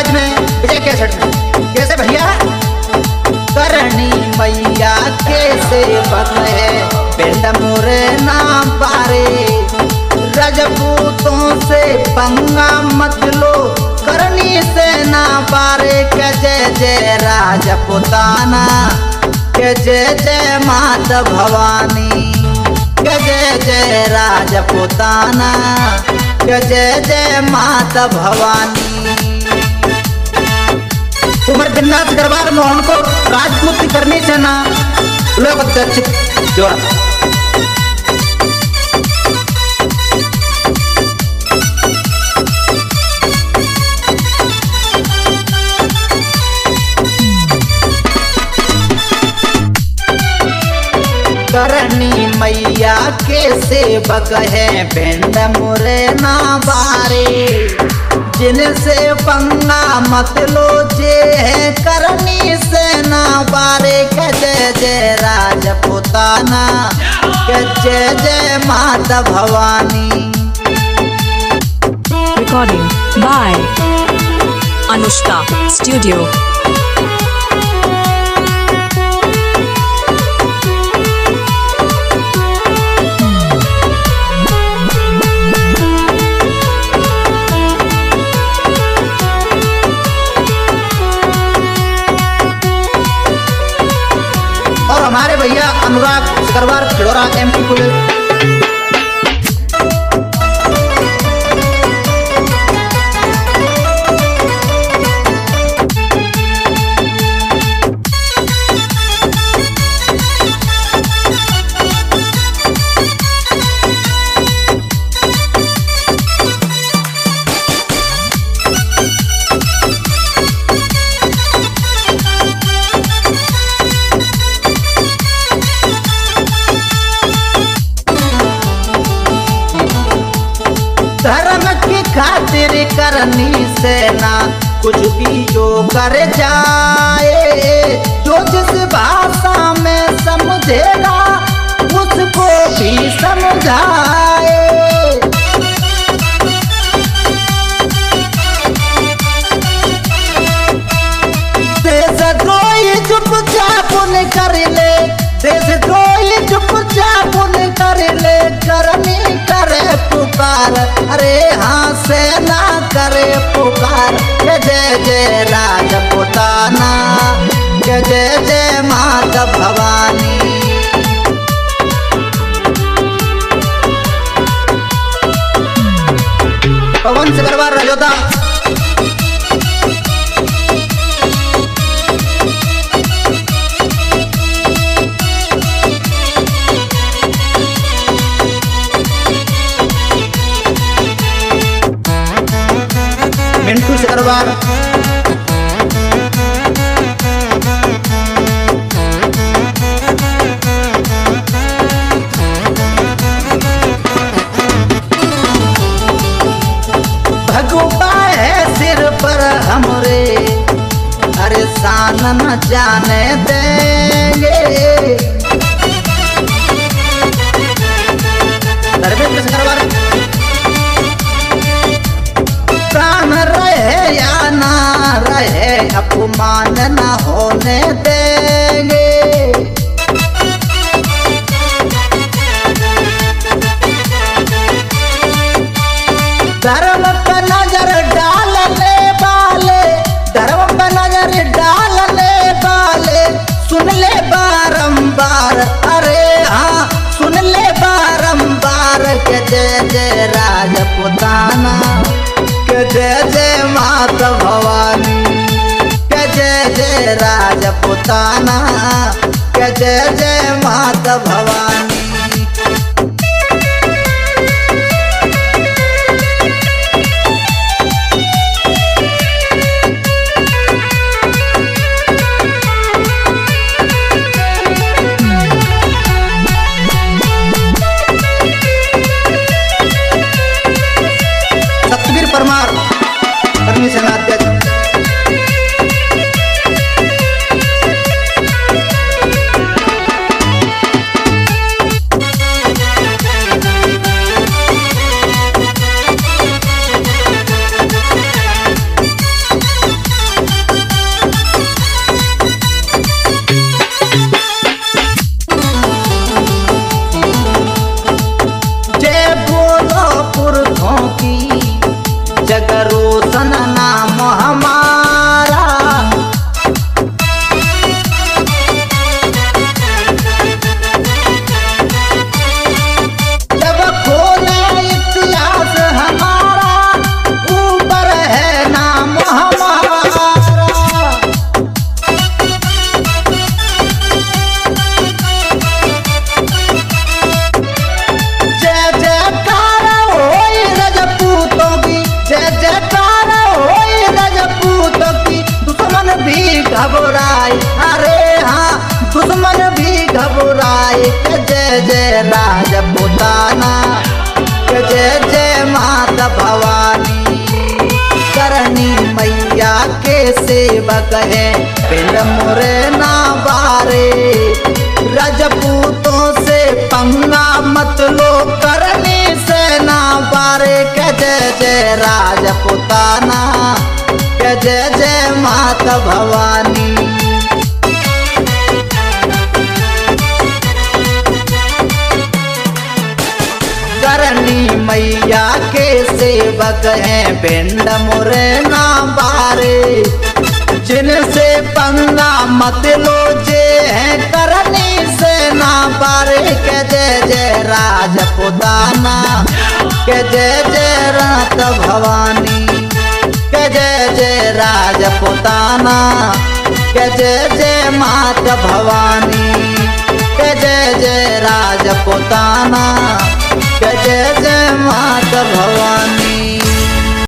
आवाज में विजय कैसेट में। कैसे भैया? करनी मैया के सेवक है बेंद मोरे नाम पारे, रजपूतों से पंगा मत लो करनी से ना पारे। के जय जय राजपुताना, के जय जय माता भवानी, के जय जय राजपुताना, के जय जय माता भवानी। कुमार बिन्नाथ दरबार मोहन को राजपूत करनी से ना लोग जोड़ा। करनी मैया के सेवक है बेंद मोरे ना बारे, जिनसे पंगा मत लो जे है करनी से ना बारे। के जय जय राजपुताना, के जय जय माता Bhavani. Recording by Anushka Studio. और हमारे भैया अनुराग सिकरवार खिड़ोरा MP पुलिस। धर्म की खातिर करनी से ना कुछ भी जो कर जाए, जो जिस भाषा में समझेगा उसको भी समझाए। देशद्रोही चुपचाप कर ले, देशद्रोही चुपचाप कर ले, करनी करे पुकार, अरे हाँ से ना करे पुकार। के जय जय राजपुताना, के जय जय माता भवानी। पवन सिकरवार राजोदा। मिंटू सिकरवार। भगवा है सिर पर हमरे, अरे शान न जाने देंगे। प्राण रहे या ना रहे अपमान न होने देंगे। धर्म पर नजर डालने वाले, धर्म पर नजर डालने वाले सुन ले बारंबार, अरे हाँ सुन ले बारंबार। के जय जय राजपुताना, के जय जय माता भवानी, के जय जय राजपुताना, के जय जय माता भवानी। सतवीर परमार करनी सेनाध्यक्ष। घबराए, अरे हाँ दुश्मन भी घबराए के जय जय राजपूताना, के जय जय माता भवानी। करनी मैया के सेवक है पिंड मुरैना बारे, राजपूतों से पंगा मत लो करनी से ना बारे के जय जय राजपूताना, के जय जय माता भवानी। करनी मैया के सेवक हैं पिंड मुरैना बारे, जिनसे पंगा मत लो जे हैं करनी से ना बारे के जय जय राजपूताना, के जय जय रात भवानी, के जय जय राजपूताना, के जय जय मात भवानी, के जय जय राजपूताना, के जय जय माता भवानी।